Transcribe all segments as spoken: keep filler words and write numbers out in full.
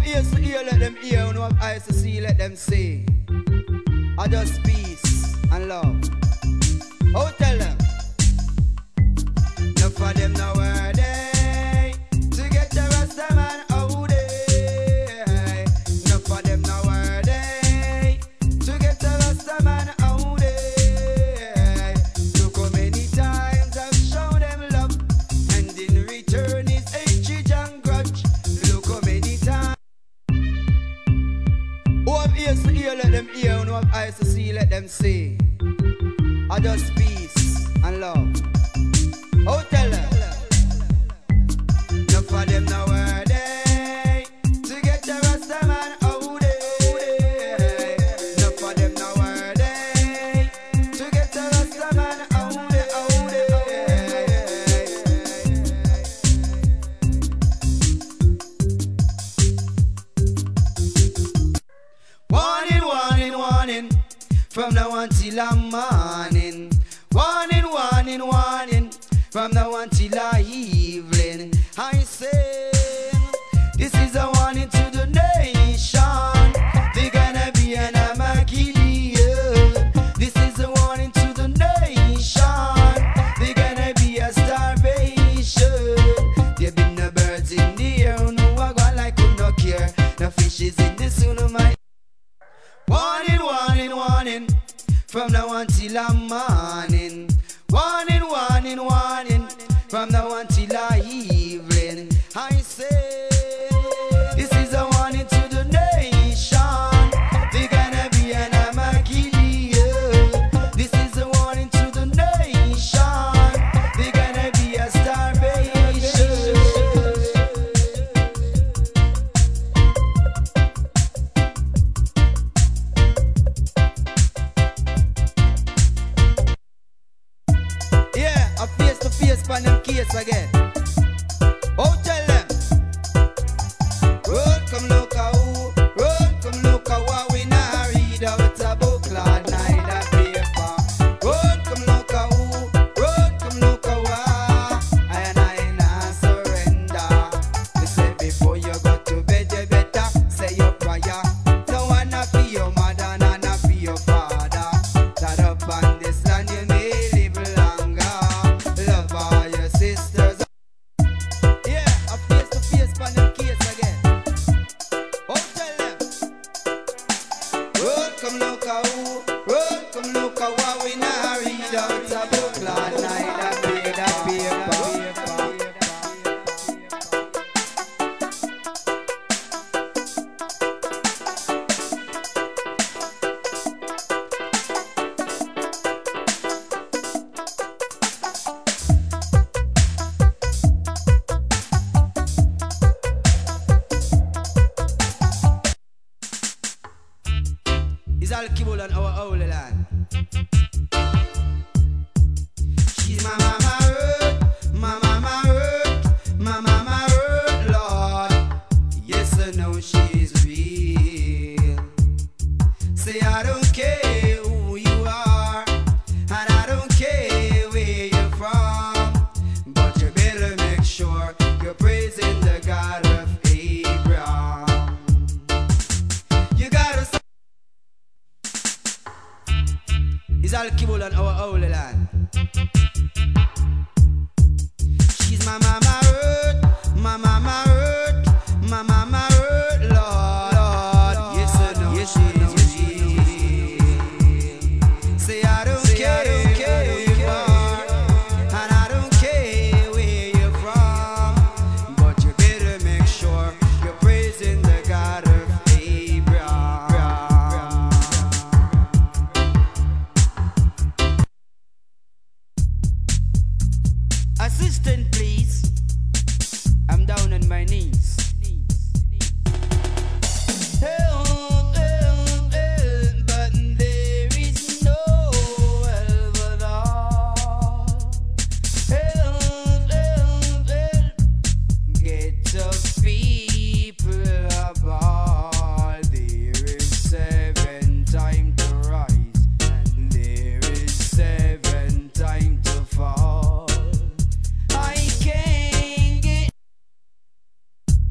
ears to hear, let them hear. Who have eyes to see, let them see. I just peace and love. Oh, tell them. Enough of them now where they to get the rest of man out there. Enough of them now where they to get the rest of man out there. Look how many times I've shown them love, and in return is hatred and grudge. Look how many times. Who have ears to hear, let them hear. Who have eyes to see, let them see. I just peace and love. Oh, tell them. Enough of them now where they to get the rest of man out there. Enough of them now where they to get the rest of man out there, out there. Warning, warning, warning, from now until I'm morning. Warning, warning, warning, from now until the evening. I say, this is a warning to the nation. They're gonna be an Armageddon. This is a warning to the nation. They're gonna be a starvation. There been no birds in the air, no I go like who no care. No fishes in the sea, no my. Warning, warning, warning, from now until the morning. Warning, warning, warning, from now until the evening. I say, this is a warning to the nation. They're gonna be an Armageddon. This is a warning to the nation. They're gonna be a starvation. A face to face pan them case again. Oh, tell them. Road come look a who, road come look a what we nah read out a book lad night a paper. Road come look a who, road come look a what, and I nah surrender. They say before you go to bed you better say your prayer. No one not for your mother, no not for your father. That up on this land you may live longer. Love all your sisters. Yeah, a face to face pan them case again. Oh, tell them. Road come look a who, road come look a what we nah read out a book lad night and read a paper. It's all kibble on our holy land. She's my mama hurt, my mama hurt, my mama hurt, Lord. Yes, I know she's real. Say I don't care who you are, and I don't care where you're from, but you better make sure you're praising the God of Abraham. You gotta. It's all kibble on our holy land. She's my mama hurt, my mama hurt, my mama hurt, Lord. Lord. Yes, I know. Yes, she is real. Say I don't Say care, I don't care who you are, and I don't care where you're from, but you better make sure you're praising the God of Abraham. Assistant, please. I'm down on my knees. Help, help, help, but there is no help at all. Help, help, help, get up people apart. There is seven time to rise, and there is seven time to fall. I can't get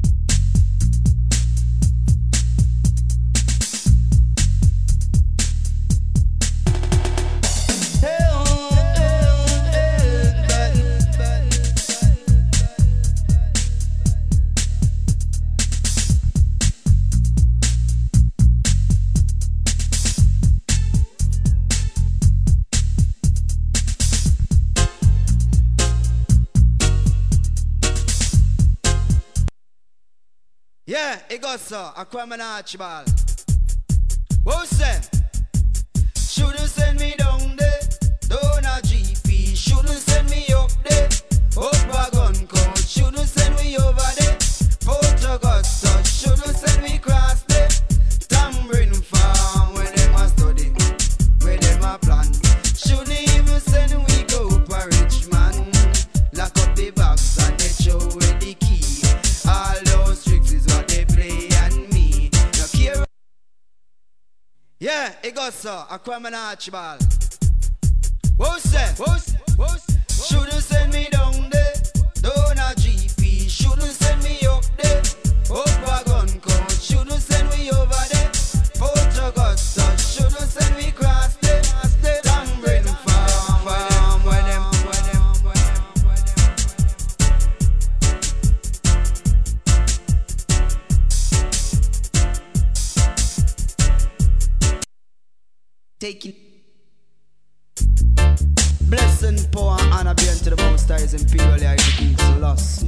Yeah, it goes so. Aquaman Archibald. What say? Shouldn't send me down there. Down a G P. Shouldn't send me up there. Up a gun court. Shouldn't send me over there. Port Augusta. Shouldn't send me cross there. Tambourine farm where them a study. Where them a plan. Shouldn't even send we go up a rich man. Lock up the box and they show with the key. All those tricks is what they play and me. No care. Yeah, it goes so. Aquaman Archibald. Who say? Who say? Who say? Shouldn't send me down there. Down a G P. Shouldn't send me up there. Up a gun court. Shouldn't send me over there. Port Augusta. Shouldn't send me cross there. Tambourine farm. Farm where them. Where them. Where them. Where them. Taking blessing, power, and honor be unto the Most High, His Imperial High King Selassie.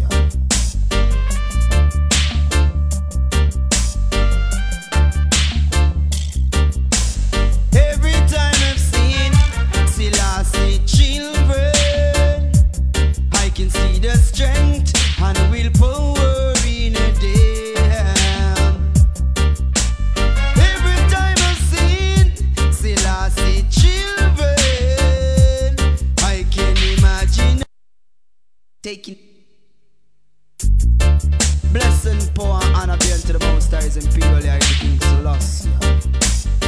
Every time I've seen Selassie children, I can see the strength and willpower in them. Every time I've seen Selassie children, I can imagine taking blessing, power, and honor be unto the Most High, His Imperial High King Selassie.